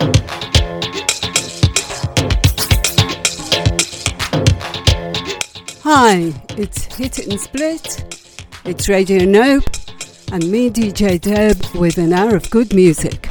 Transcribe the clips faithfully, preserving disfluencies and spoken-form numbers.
Hi, it's Hit It and Split, it's Radio Nope, and me D J Deb with an hour of good music.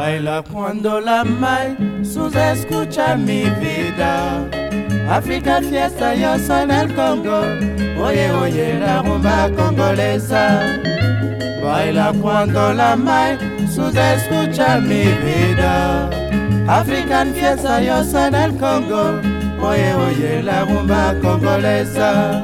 Baila cuando la mai sus escucha mi vida. African fiesta, yo soy en el Congo. Oye, oye, la rumba congolesa. Baila cuando la mai sus escucha mi vida. African fiesta, yo soy en el Congo. Oye, oye, la rumba congolesa.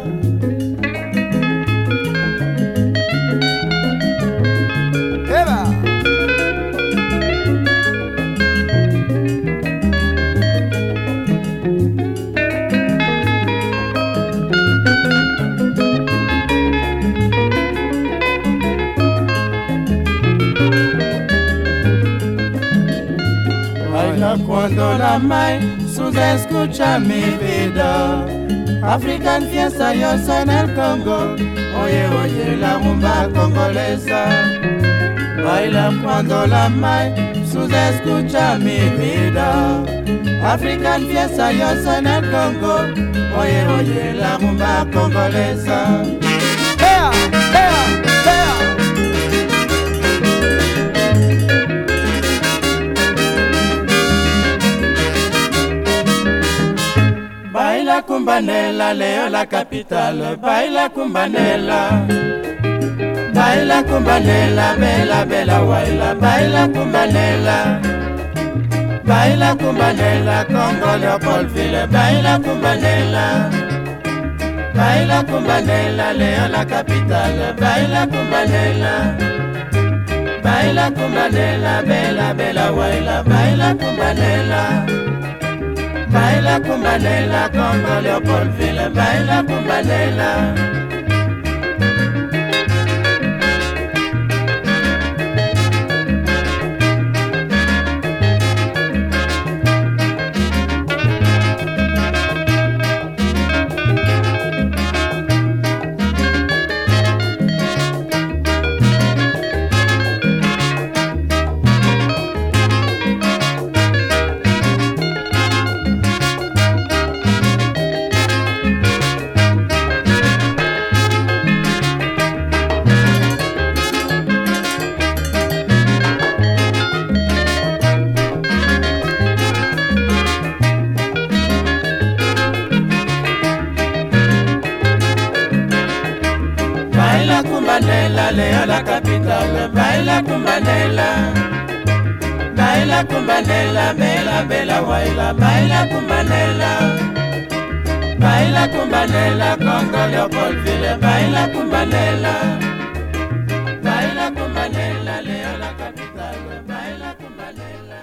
Cuando la mai sus escucha mi vida. African fiesta, yo soy en el Congo. Oye, oye, la rumba congolesa. Baila cuando la mai sus escucha mi vida. African fiesta, yo soy en el Congo. Oye, oye, la rumba congolesa. ¡Ea! ¡Ea! ¡Ea! Baila Kumbanela, Leo la capital. Baila Kumbanela. Baila Kumbanela, bella, bella, waila. Baila Kumbanela. Baila Kumbanela, Congo, Leopoldville. Baila Kumbanela. Baila Kumbanela, Leo la capital. Baila Kumbanela. Baila Kumbanela, bella, bella, waila. Baila Kumbanela. Baila Kumbanela, Congo, Leopoldville. Baila Kumbanela. Baila Kumbanela, Leo la capital. Baila Kumbanela. Baila Kumbanela, bella, bella, waila. Baila Kumbanela. Baila Kumbanela, Congo, Leopoldville. Baila Kumbanela. Baila Kumbanela, Leo la capital. Baila Kumbanela.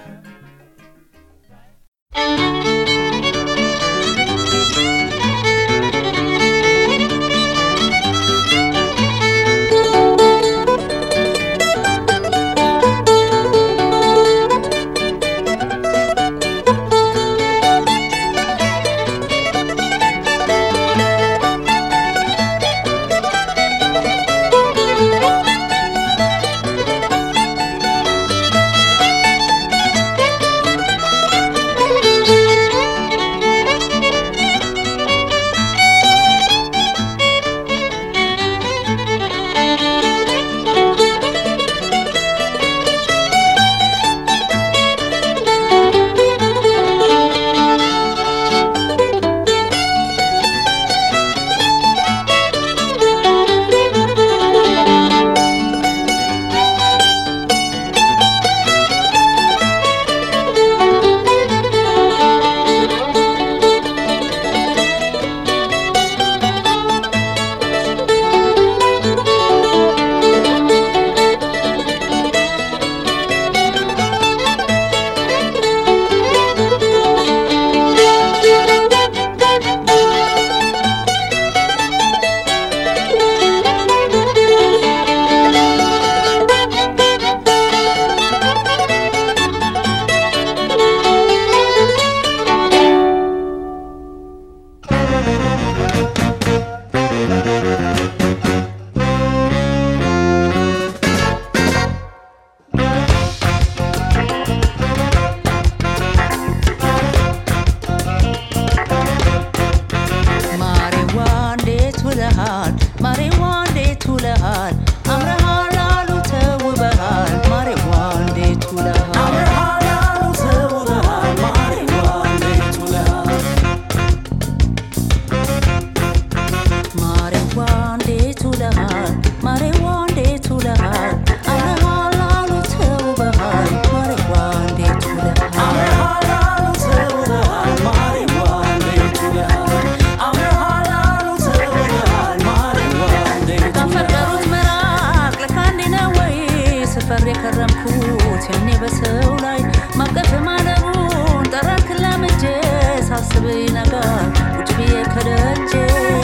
ስፈር የከረምኩት ያኔ በሰው ላይ ማቀፍ ማለቡን ጠራክ ለምጄ ሳስብ ነገር ቁጭ ብዬ ከደጄ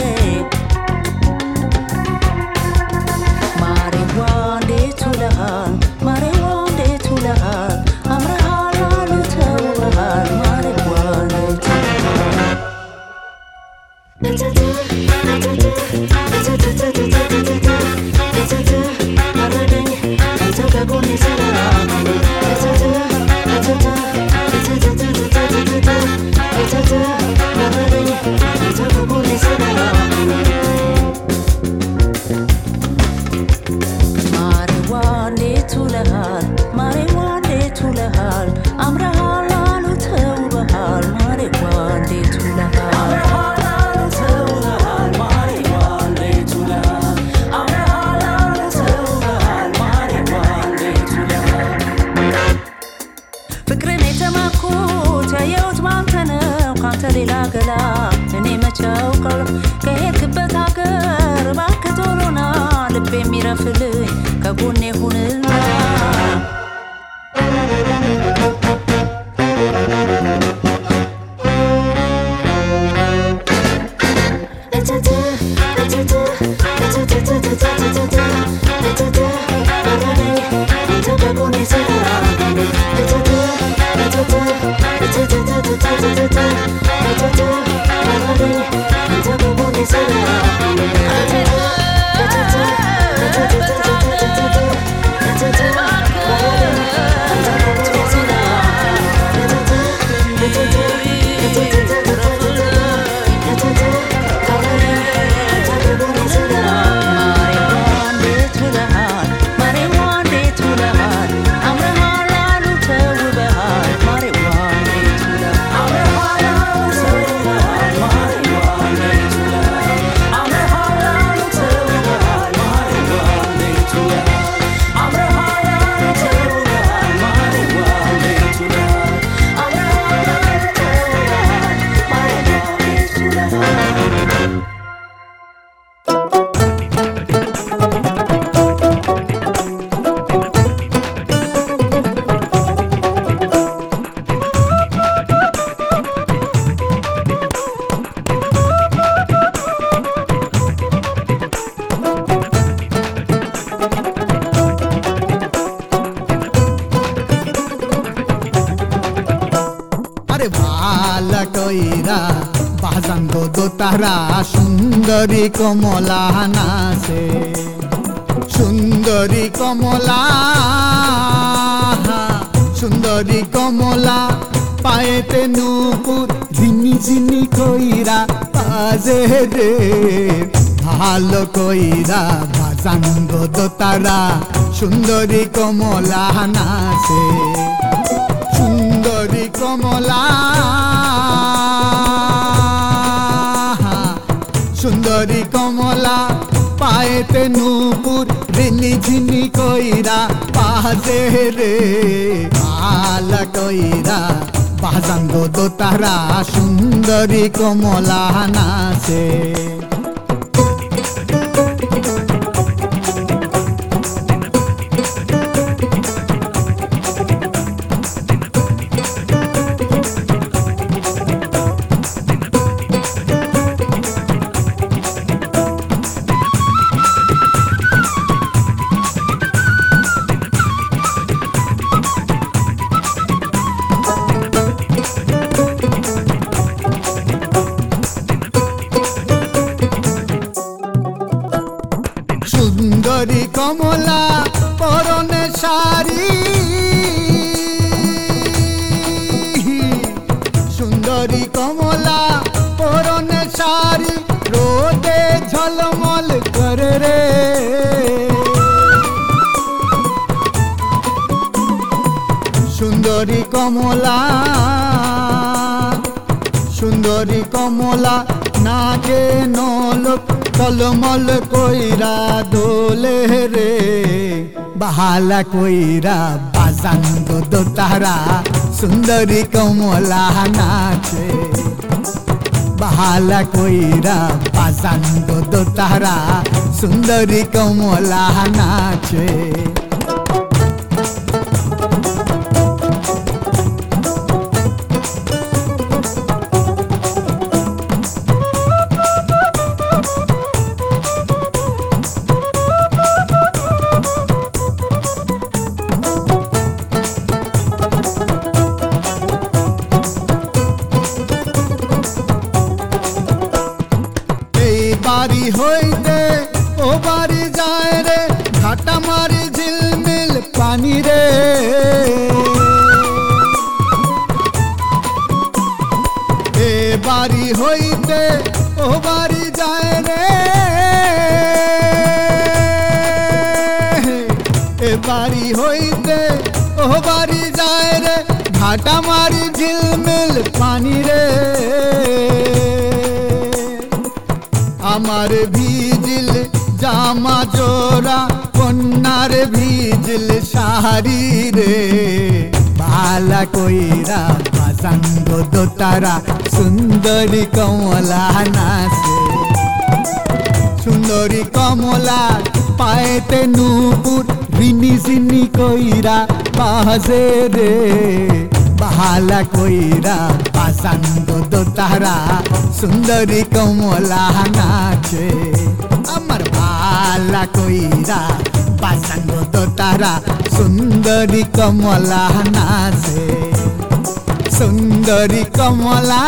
ማሬዋ እንዴት ውለሃል ማሬዋ እንዴት ውለሃል አምረሃል አሉ ተውበሃል ማሬዋ እንዴት ሌላ ገላ እኔ መቻው ቀር ከሄድክበት ሀገር እባክህ ቶሎና ልቤ የሚረፍልኝ ከጎኔ ሁንና সুন্দরী কমলা নাচে সুন্দরী কমলা সুন্দরী কমলা পায়েতে নুপুর ঝিনি ঝিনি কইরা বাজে রে ভালো কইরা বাজান গো দোতারা সুন্দরী কমলা নাচে সুন্দরী কমলা সুন্দরী কমলা পায়েতে নুপুর ঝিনি ঝিনি কইরা বাজে রে ভালো কইরা বাজান গো দোতারা সুন্দরী কমলা নাচে সুন্দরী কমলা পরনে শাড়ি সুন্দরী কমলা পরনে শাড়ি রোদে ঝলমল করে রে সুন্দরী কমলা সুন্দরী কমলা নাকে নলক টলমল কইরা দোলে রে বাহালা কইরা বাজান গো দোতারা সুন্দরী কমলা নাচে বাহালা কইরা বাজান গো দোতারা সুন্দরী কমলা নাচে বাড়ি হইতে ও বাড়ি যায় রে ঘাটা মারি ঝিলমিল পানি রে আমার ভিজিল জামা জোড়া কন্যার ভিজিল শাড়ি রে বালা কইরা বাসাঙ্গ দোতারা সুন্দরী কমলা নাচে সুন্দরী কমলা পায়েতে নূপুর রিনি সিনি কইরা বাজে রে বালা কইরা বাসাঙ্গ দোতারা সুন্দরী কমলা নাচে আমার বালা কইরা বাসাঙ্গ দোতারা সুন্দরী কমলা নাচে সুন্দরী কমলা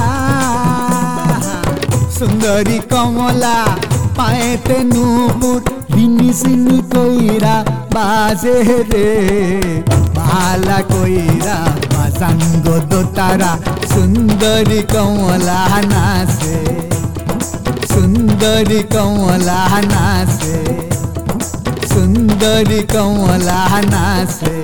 সুন্দরী কমলা পায়েতে নূপুর রিনি সিনি কইরা বাজে রে বালা কইরা বাসাঙ্গ দোতারা সুন্দরী কমলা নাচে সুন্দরী কমলা নাচে সুন্দরী কমলা নাচে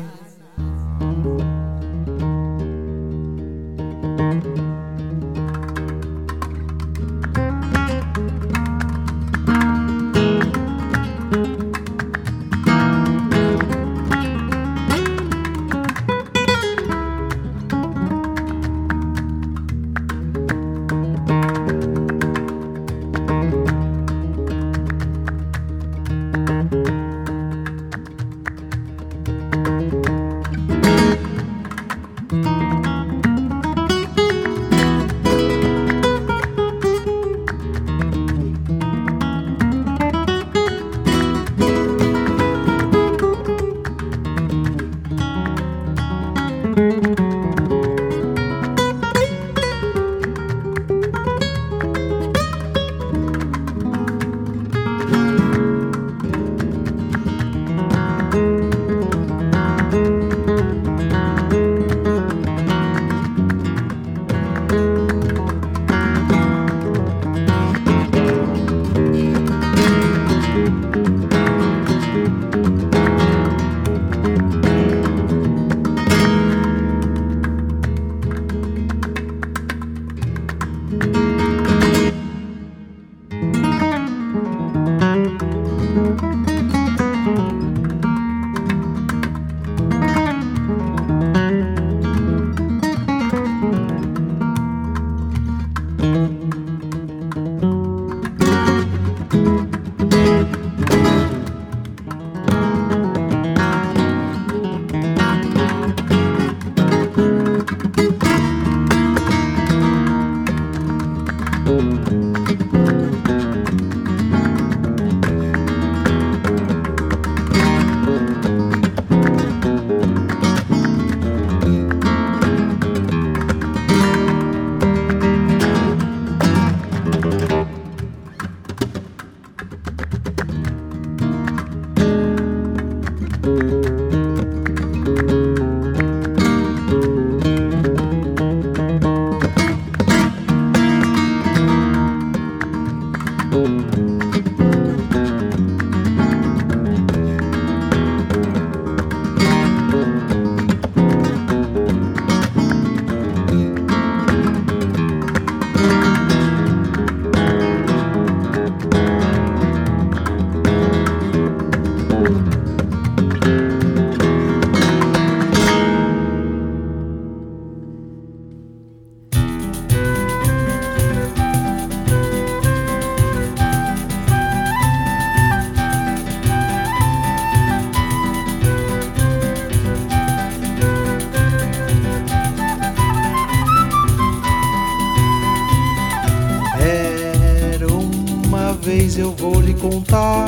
vez eu vou lhe contar,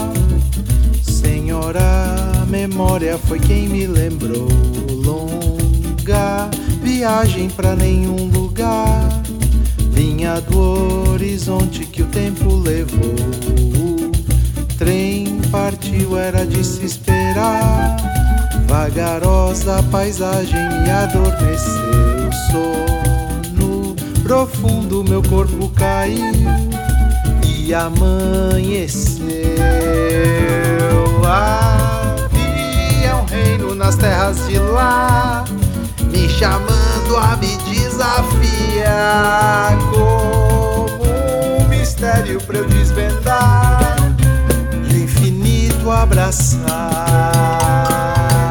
senhora, a memória foi quem me lembrou. Longa viagem pra nenhum lugar, vinha do horizonte que o tempo levou. O trem partiu, era de se esperar, vagarosa paisagem me adormeceu. Sono profundo meu corpo caiu e amanheceu. Havia nas terras de lá, me chamando a me desafiar, como um mistério pra eu desvendar e o infinito abraçar.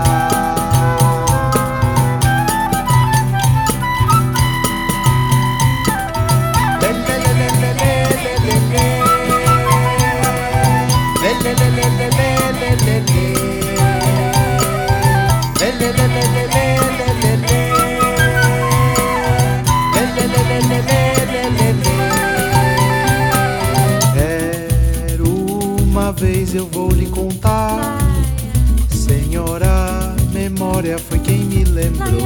Era uma vez, eu vou lhe contar, senhora, memória foi quem me lembrou.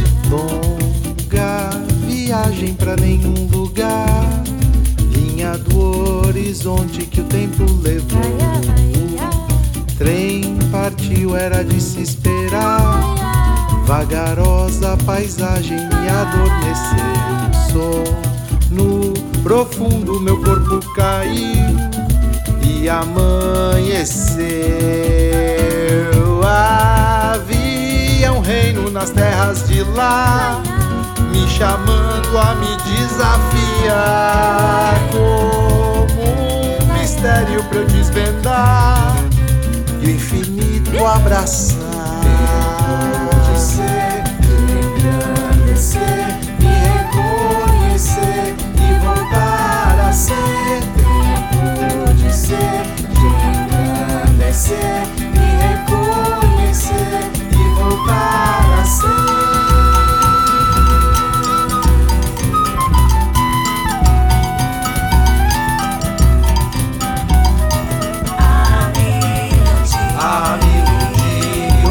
Longa viagem pra nenhum lugar, vinha do horizonte que o tempo levou. O trem partiu, era de se esperar, vagarosa paisagem me adormeceu. Sono profundo meu corpo caiu e amanheceu. Havia um reino nas terras de lá, me chamando a me desafiar, como um mistério pra eu desvendar e o infinito abraçar. De ser, de engrandecer, me reconhecer e voltar a ser. Tempo de ser, de engrandecer, me reconhecer e voltar a ser. A me iludir,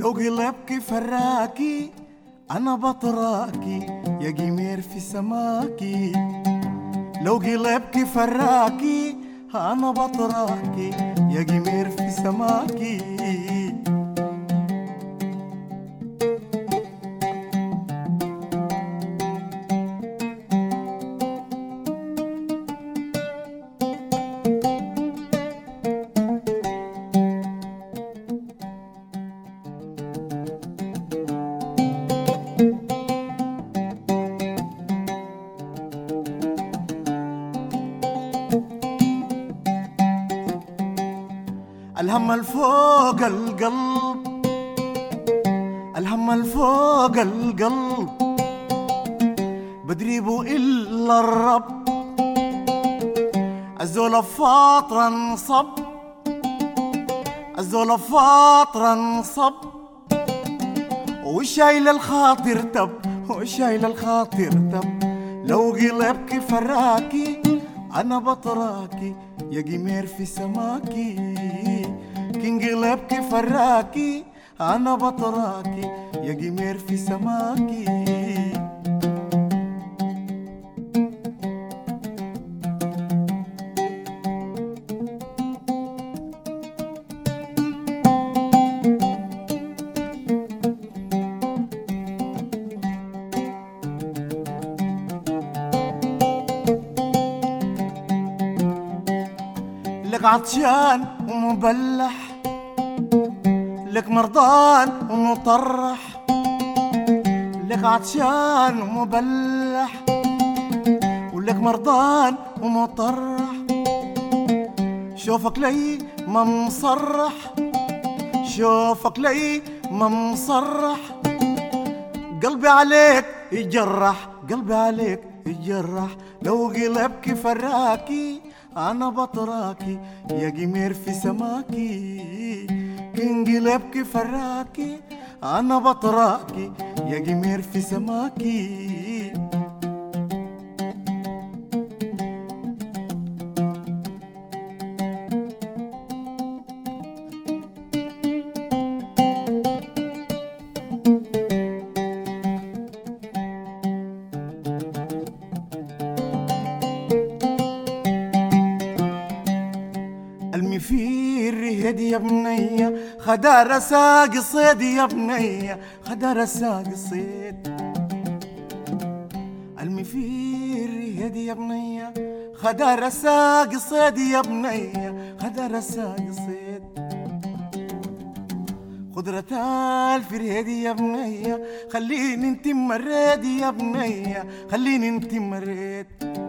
لو قلبك فراكي أنا بطراكي يا جمير في سماكي. لو قلبك فراكي أنا بطراكي يا جمير في سماكي. الهم الفوق القلب، الهم الفوق القلب بدريبه إلا الرب. الزول فاطر انصب، الزول فاطر انصب وشايل الخاطر تب، وشايل الخاطر تب. لو قلبك فراكي أنا بطراكي يا جمير في سماكي. كين قلبك فراكي أنا بطراكي يا جمير في سماكي. لك عطشان ومبلح، لك مرضان ومطرح. لك عطشان ومبلح ولك مرضان ومطرح. شوفك لي ما مصرح، شوفك لي ما مصرح. قلبي عليك يجرح، قلبي عليك يجرح. لو قلبك فراكي أنا بطراكي يا جمير في سماكي. كين قلبك فراكي أنا بطراكي يا جمير في سماكي. المفير هدي يا بنية خدار ساق صيد يا بنية، خدار ساق صيد. المفير هدي يا بنية خدار ساق صيد يا بنية، خدار ساق صيد. خضرة الفير هدي يا بنية خليني انت مريد يا بنية، خليني انت مريد.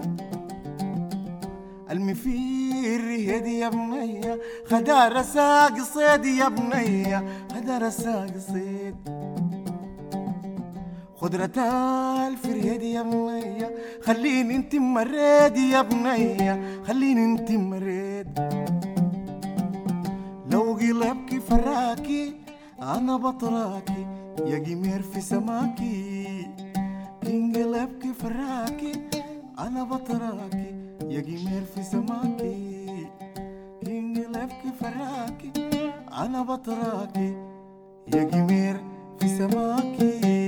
المفير هدي يا بنية خدار ساق صيد يا بنية، خدار ساق صيد. خضرة الفير هدي يا بنية خليني انت مريد يا بنية، خليني انت مريد. لو قلبك فراكي أنا بطراكي يا جمير في سماكي. كين قلبك فراكي أنا بطراكي يا جمير في سماكي. كين قلبك فراكي أنا بطراكي يا جمير في سماكي.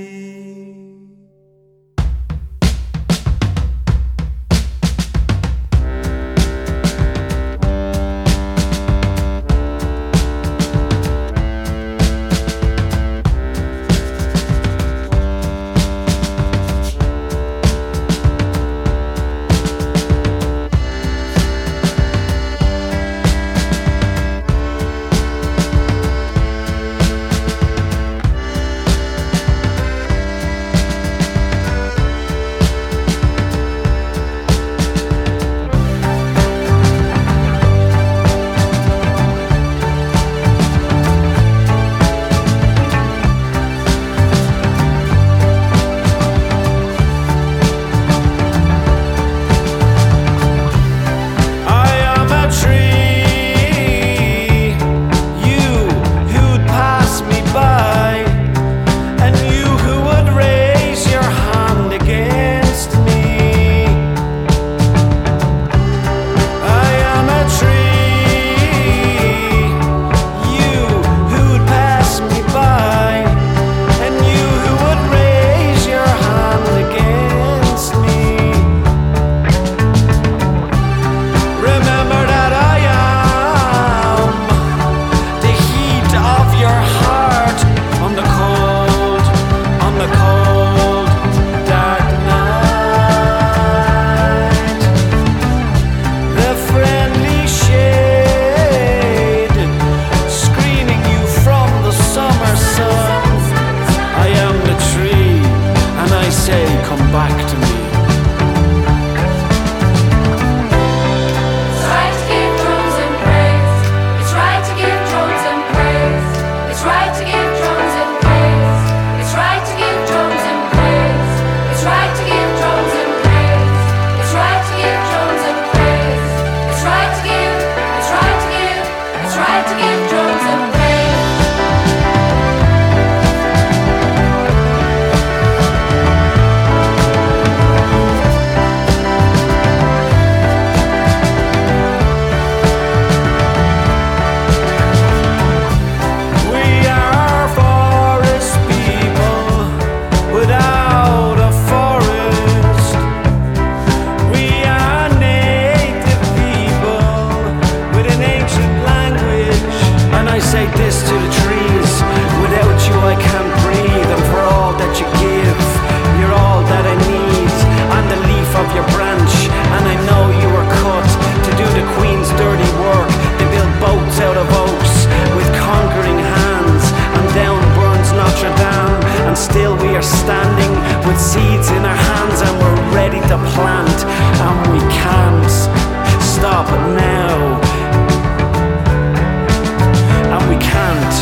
I say this to the trees: without you I can't breathe. And for all that you give, you're all that I need. I'm the leaf of your branch, and I know you were cut to do the Queen's dirty work. They build boats out of oaks with conquering hands, and down burns Notre Dame, and still we are standing with seeds in our hands, and we're ready to plant, and we can't stop now, and we can't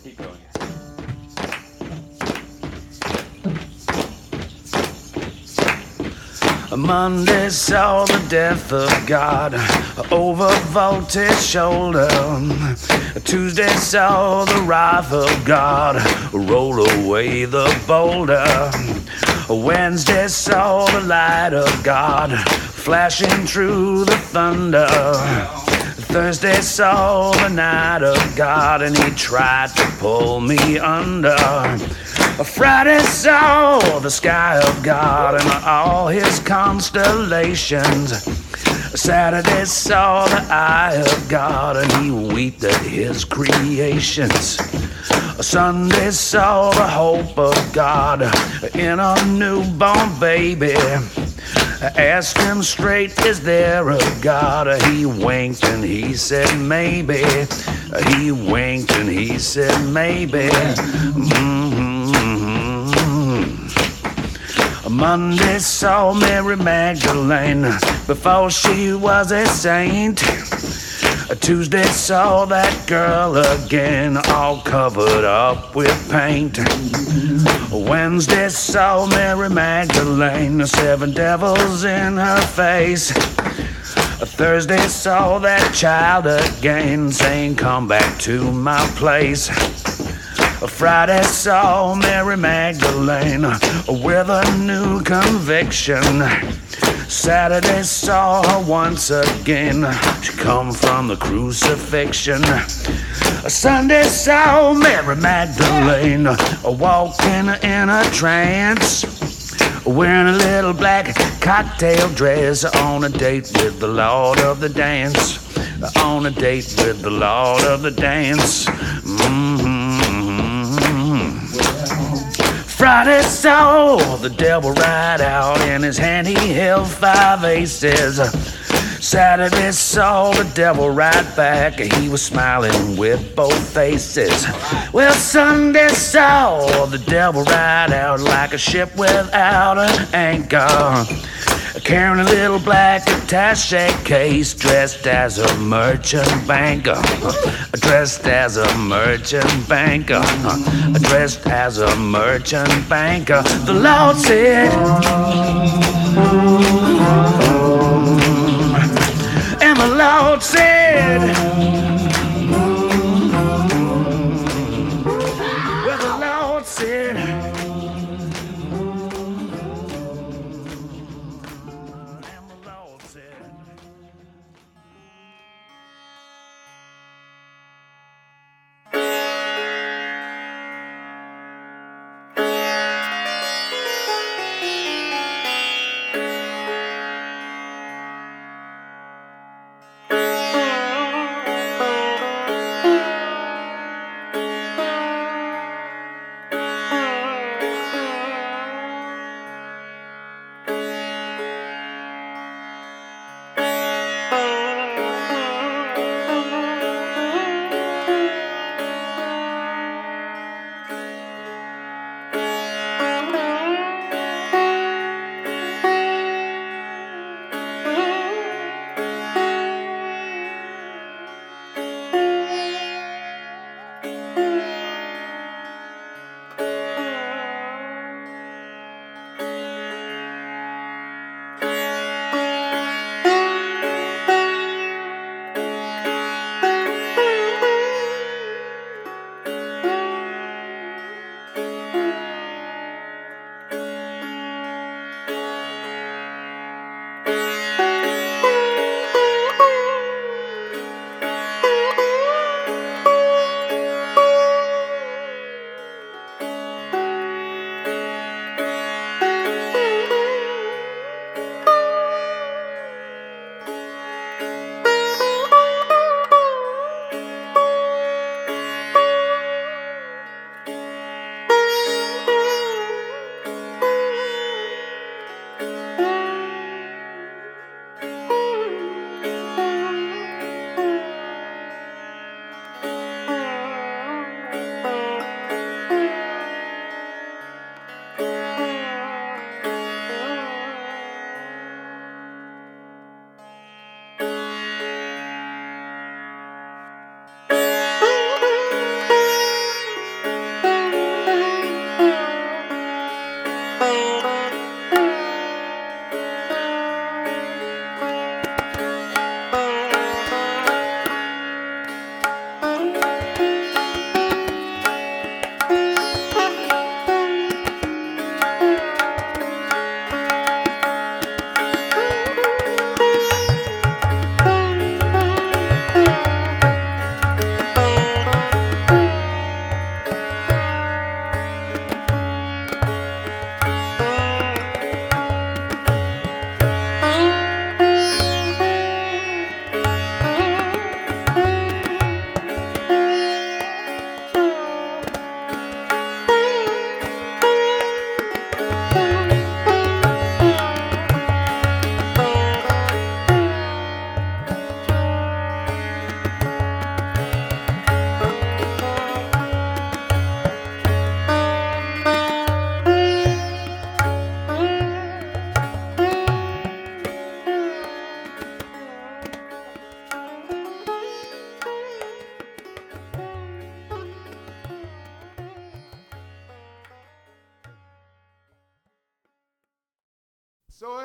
Keep going. Monday saw the death of God over Voltaire's shoulder. Tuesday saw the wrath of God roll away the boulder. Wednesday saw the light of God flashing through the thunder. Thursday saw the night of God and he tried to pull me under. Friday saw the sky of God and all his constellations. Saturday saw the eye of God and he wept at his creations. Sunday saw the hope of God in a newborn baby. Asked him straight, is there a God? He winked and he said maybe. He winked and he said maybe. Mm-hmm. Monday saw Mary Magdalene before she was a saint. Tuesday saw that girl again, all covered up with paint. Wednesday saw Mary Magdalene, seven devils in her face. Thursday saw that child again, saying, come back to my place. Friday saw Mary Magdalene with a new conviction. Saturday saw her once again, she come from the crucifixion. Sunday saw Mary Magdalene walking in a trance, wearing a little black cocktail dress, on a date with the Lord of the dance. On a date with the Lord of the dance. Mm-hmm. Friday saw the devil ride out, in his hand he held five aces. Saturday saw the devil ride back, he was smiling with both faces. Well, Sunday saw the devil ride out like a ship without an anchor, carrying a little black attaché case, dressed as a merchant banker. Dressed as a merchant banker. Dressed as a merchant banker. The Lord said, and the Lord said, well, the Lord said, So